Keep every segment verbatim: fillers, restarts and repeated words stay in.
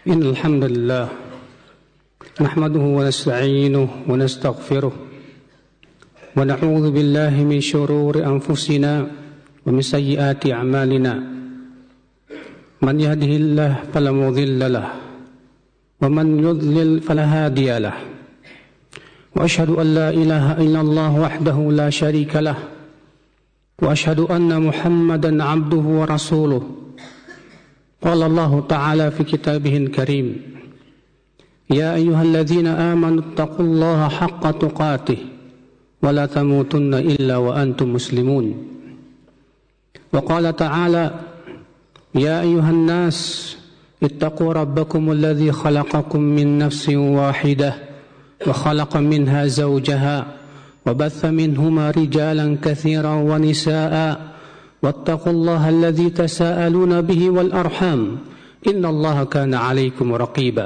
إن الحمد لله نحمده ونستعينه ونستغفره ونعوذ بالله من شرور أنفسنا ومن سيئات أعمالنا من يهده الله فلا مضل له ومن يضلل فلا هادي له وأشهد أن لا إله إلا الله وحده لا شريك له وأشهد أن محمدا عبده ورسوله قال الله تعالى في كتابه الكريم يا أيها الذين آمنوا اتقوا الله حق تقاته ولا تموتن إلا وأنتم مسلمون وقال تعالى يا أيها الناس اتقوا ربكم الذي خلقكم من نفس واحدة وخلق منها زوجها وبث منهما رجالا كثيرا ونساء واتقوا الله الذي تساءلون به والأرحام إن الله كان عليكم رقيبا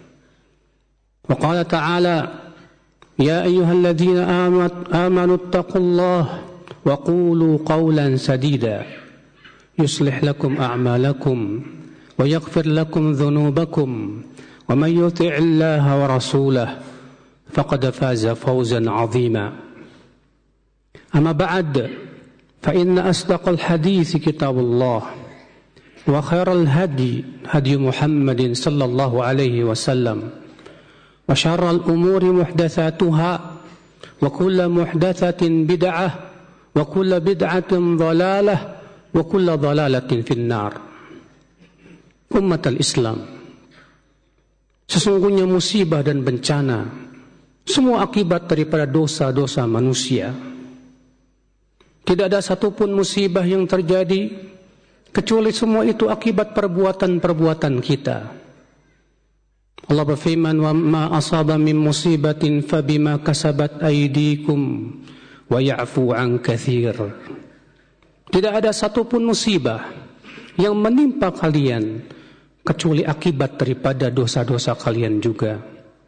وقال تعالى يا أيها الذين آمنوا اتقوا الله وقولوا قولا سديدا يصلح لكم أعمالكم ويغفر لكم ذنوبكم ومن يطع الله ورسوله فقد فاز فوزا عظيما أما بعد فإن أصدق الحديث كتاب الله وخير الهدي هدي محمد صلى الله عليه وسلم وشر الأمور محدثاتها وكل محدثة بدعة وكل بدعة ضلالة وكل ضلالة في النار. Umat al-Islam, sesungguhnya musibah dan bencana semua akibat daripada dosa-dosa manusia. Tidak ada satupun musibah yang terjadi kecuali semua itu akibat perbuatan-perbuatan kita. Allah berfirman, "Wa ma asaba min musibatin fabima kasabat aydikum wa ya'fu 'an katsir." Tidak ada satupun musibah yang menimpa kalian kecuali akibat daripada dosa-dosa kalian juga.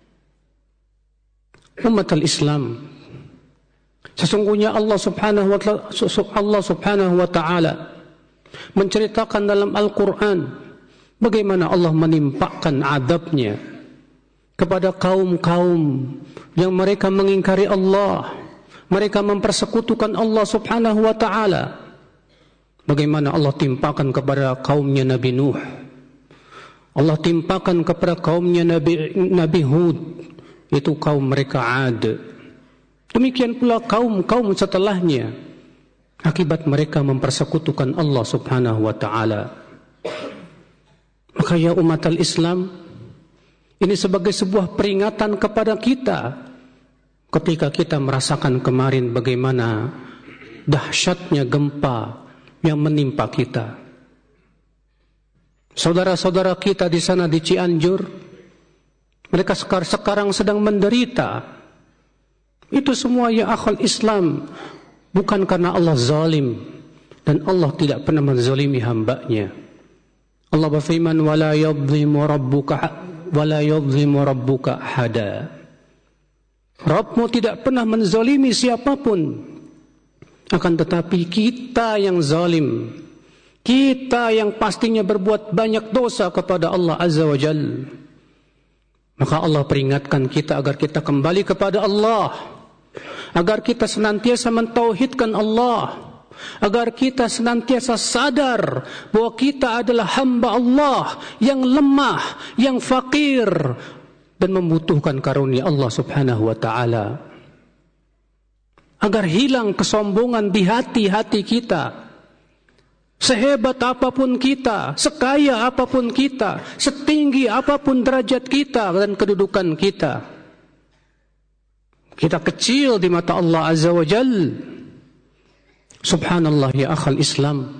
Umat al-Islam, sesungguhnya Allah Subhanahu wa ta'ala, Allah Subhanahu wa ta'ala menceritakan dalam Al-Quran bagaimana Allah menimpakan adabnya kepada kaum-kaum yang mereka mengingkari Allah, mereka mempersekutukan Allah Subhanahu wa ta'ala. Bagaimana Allah timpakan kepada kaumnya Nabi Nuh, Allah timpakan kepada kaumnya Nabi, Nabi Hud, itu kaum mereka Ad. Demikian pula kaum-kaum setelahnya, akibat mereka mempersekutukan Allah Subhanahu wa ta'ala. Maka ya umat al-Islam, ini sebagai sebuah peringatan kepada kita ketika kita merasakan kemarin bagaimana dahsyatnya gempa yang menimpa kita. Saudara-saudara kita di sana di Cianjur, mereka sekarang sedang menderita. Itu semua ya akhal Islam bukan karena Allah zalim, dan Allah tidak pernah menzalimi hambanya. Allah berfirman, "Wala yadhlimu rabbuka wala yadhlimu rabbuka ahada." Rabbmu tidak pernah menzalimi siapapun. Akan tetapi kita yang zalim, kita yang pastinya berbuat banyak dosa kepada Allah Azza wa Jalla. Maka Allah peringatkan kita agar kita kembali kepada Allah, agar kita senantiasa mentauhidkan Allah, agar kita senantiasa sadar bahwa kita adalah hamba Allah yang lemah, yang fakir, dan membutuhkan karunia Allah Subhanahu wa ta'ala. Agar hilang kesombongan di hati-hati kita. Sehebat apapun kita, sekaya apapun kita, setinggi apapun derajat kita dan kedudukan kita, kita kecil di mata Allah Azza wa Jal. Subhanallah ya akhal Islam.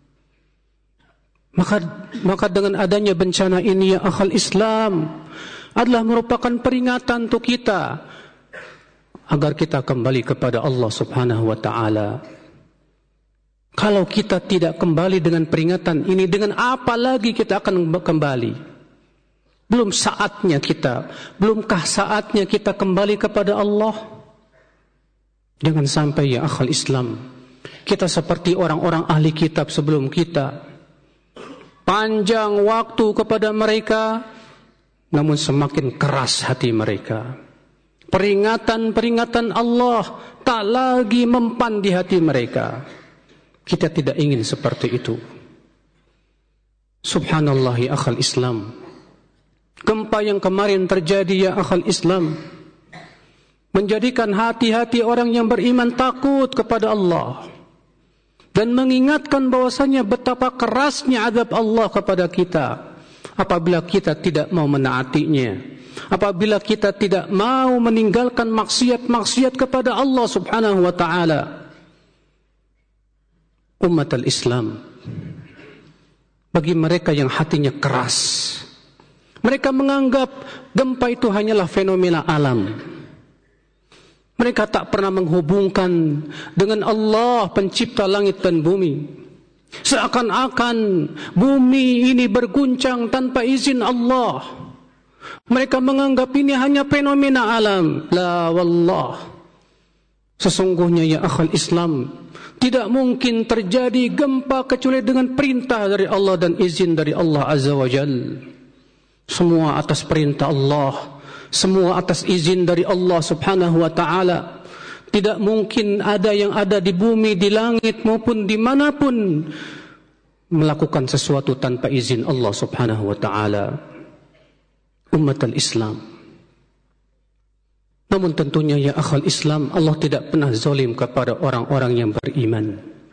Maka, maka dengan adanya bencana ini ya akhal Islam adalah merupakan peringatan untuk kita agar kita kembali kepada Allah Subhanahu wa ta'ala. Kalau kita tidak kembali dengan peringatan ini, dengan apa lagi kita akan kembali? Belum saatnya kita, belumkah saatnya kita kembali kepada Allah? Jangan sampai ya akhal Islam, kita seperti orang-orang ahli kitab sebelum kita. Panjang waktu kepada mereka namun semakin keras hati mereka. Peringatan-peringatan Allah tak lagi mempan di hati mereka. Kita tidak ingin seperti itu. Subhanallah ya akhal Islam. Gempa yang kemarin terjadi ya akhal Islam menjadikan hati-hati orang yang beriman takut kepada Allah dan mengingatkan bahwasanya betapa kerasnya azab Allah kepada kita apabila kita tidak mau menaatinya, apabila kita tidak mau meninggalkan maksiat-maksiat kepada Allah Subhanahu wa taala. Umat al-Islam, bagi mereka yang hatinya keras, mereka menganggap gempa itu hanyalah fenomena alam. Mereka tak pernah menghubungkan dengan Allah pencipta langit dan bumi. Seakan-akan bumi ini berguncang tanpa izin Allah. Mereka menganggap ini hanya fenomena alam. La wallah. Sesungguhnya ya akhal Islam, tidak mungkin terjadi gempa kecuali dengan perintah dari Allah dan izin dari Allah Azza wa Jal. Semua atas perintah Allah, semua atas izin dari Allah Subhanahu wa ta'ala. Tidak mungkin ada yang ada di bumi, di langit maupun dimanapun melakukan sesuatu tanpa izin Allah Subhanahu wa ta'ala. Umat al-Islam, namun tentunya ya akhal Islam, Allah tidak pernah zalim kepada orang-orang yang beriman.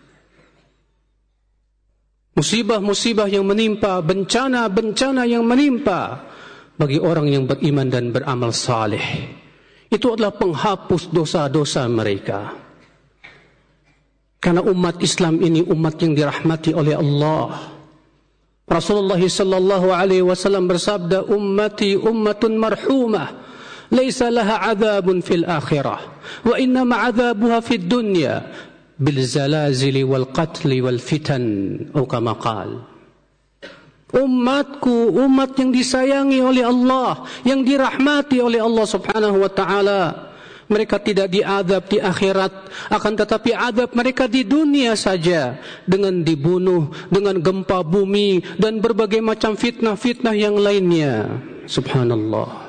Musibah-musibah yang menimpa, bencana-bencana yang menimpa bagi orang yang beriman dan beramal saleh, itu adalah penghapus dosa-dosa mereka. Karena umat Islam ini umat yang dirahmati oleh Allah. Rasulullah sallallahu alaihi wasallam bersabda, ummati ummatun marhumah, laisa laha adzabun fil akhirah, wa innama adzabuha fid dunya bil zalazili wal qatli wal fitan, atau kama qala. Umatku, umat yang disayangi oleh Allah, yang dirahmati oleh Allah Subhanahu wa ta'ala. Mereka tidak diazab di akhirat, akan tetapi azab mereka di dunia saja, dengan dibunuh, dengan gempa bumi, dan berbagai macam fitnah-fitnah yang lainnya. Subhanallah.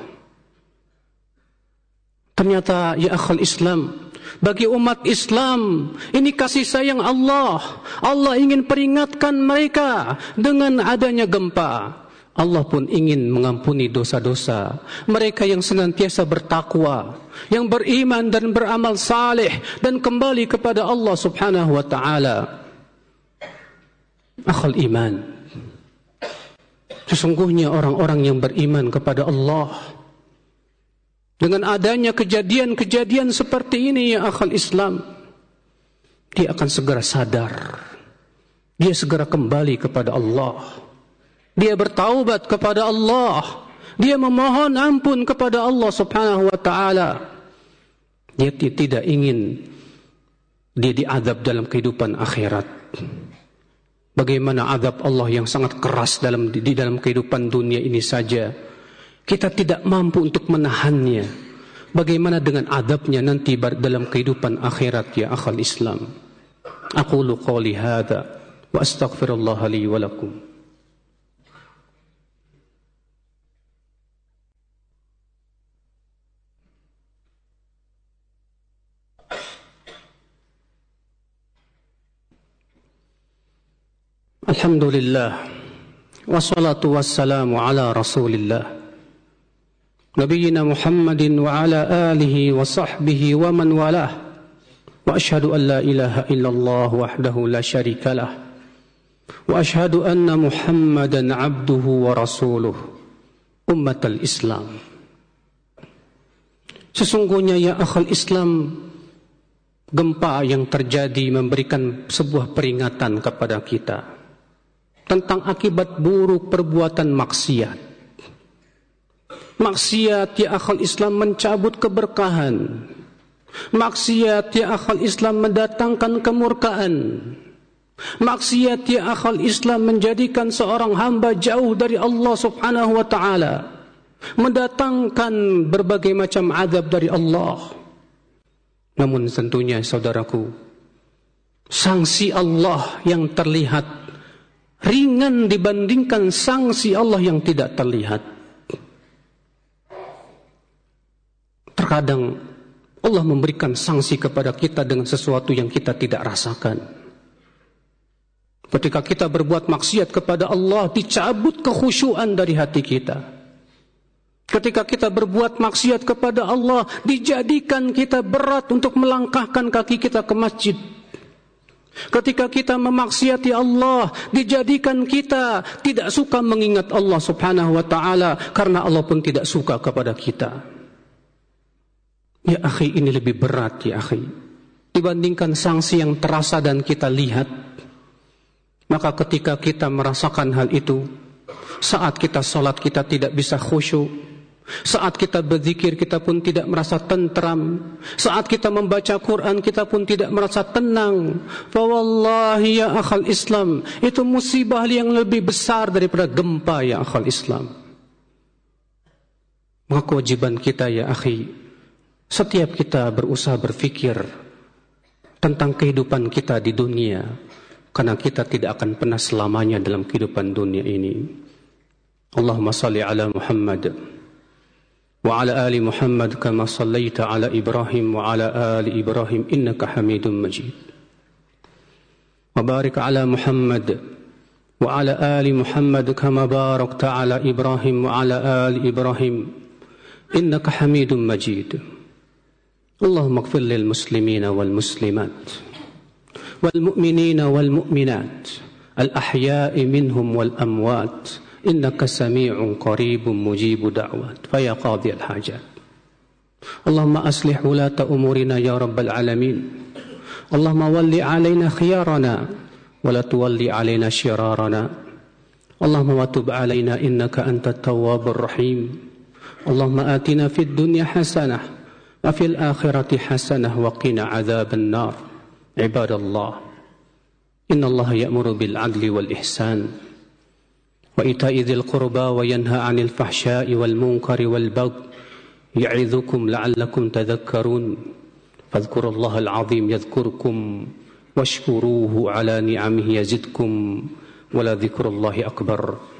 Ternyata ya akhal Islam, bagi umat Islam ini kasih sayang Allah. Allah ingin peringatkan mereka dengan adanya gempa. Allah pun ingin mengampuni dosa-dosa mereka yang senantiasa bertakwa, yang beriman dan beramal saleh dan kembali kepada Allah Subhanahu wa ta'ala. Akhal iman, sesungguhnya orang-orang yang beriman kepada Allah, dengan adanya kejadian-kejadian seperti ini ya akhal Islam, dia akan segera sadar, dia segera kembali kepada Allah, dia bertaubat kepada Allah, dia memohon ampun kepada Allah Subhanahu wa ta'ala. Dia tidak ingin dia diazab dalam kehidupan akhirat. Bagaimana azab Allah yang sangat keras dalam di dalam kehidupan dunia ini saja kita tidak mampu untuk menahannya. Bagaimana dengan azabnya nanti dalam kehidupan akhirat ya akhal Islam. Aqulu qawli hadza wa astaghfirullah li wa lakum. Alhamdulillah, wassalatu wassalamu ala rasulillah Nabiyyina Muhammadin wa ala alihi wa sahbihi wa man walah. Wa ashhadu an la ilaha illallah wahdahu la syarika lah. Wa ashhadu anna Muhammadan abduhu wa rasuluh. Ummatal Islam, sesungguhnya ya akhal Islam, gempa yang terjadi memberikan sebuah peringatan kepada kita tentang akibat buruk perbuatan maksiat. Maksiat ya akhal Islam mencabut keberkahan. Maksiat ya akhal Islam mendatangkan kemurkaan. Maksiat ya akhal Islam menjadikan seorang hamba jauh dari Allah Subhanahu wa ta'ala, mendatangkan berbagai macam azab dari Allah. Namun tentunya saudaraku, sanksi Allah yang terlihat ringan dibandingkan sanksi Allah yang tidak terlihat. Terkadang Allah memberikan sanksi kepada kita dengan sesuatu yang kita tidak rasakan. Ketika kita berbuat maksiat kepada Allah, dicabut kekhusyuan dari hati kita. Ketika kita berbuat maksiat kepada Allah, dijadikan kita berat untuk melangkahkan kaki kita ke masjid. Ketika kita memaksiati Allah, dijadikan kita tidak suka mengingat Allah Subhanahu wa ta'ala, karena Allah pun tidak suka kepada kita. Ya akhi, ini lebih berat ya akhi, dibandingkan sanksi yang terasa dan kita lihat. Maka ketika kita merasakan hal itu, saat kita sholat kita tidak bisa khusyuk, saat kita berzikir kita pun tidak merasa tentram, saat kita membaca Quran kita pun tidak merasa tenang. Fawallahi ya akhal Islam, itu musibah yang lebih besar daripada gempa ya akhal Islam. Maka kewajiban kita ya akhi, setiap kita berusaha berfikir tentang kehidupan kita di dunia, karena kita tidak akan pernah selamanya dalam kehidupan dunia ini. Allahumma salli ala Muhammad wa ala ali Muhammad kama sallaita ala Ibrahim wa ala ali Ibrahim innaka Hamidum Majid. Wa barik ala Muhammad wa ala ali Muhammad kama barakta ala Ibrahim wa ala ali Ibrahim innaka Hamidum Majid. اللهم اغفر للمسلمين والمسلمات والمؤمنين والمؤمنات الأحياء منهم والأموات إنك سميع قريب مجيب دعوات فيا قاضي الحاجات. اللهم أصلح ولاة أمورنا يا رب العالمين. اللهم ول علينا خيارنا ولا تولي علينا شرارنا. اللهم وتب علينا إنك أنت التواب الرحيم. اللهم آتنا في الدنيا حسنة وفي الآخرة حسنة وقنا عذاب النار. عباد الله، إن الله يأمر بالعدل والإحسان وإيتاء ذي القربى وينهى عن الفحشاء والمنكر والبغي يعظكم لعلكم تذكرون. فاذكروا الله العظيم يذكركم واشكروه على نعمه يزدكم ولذكر الله أكبر.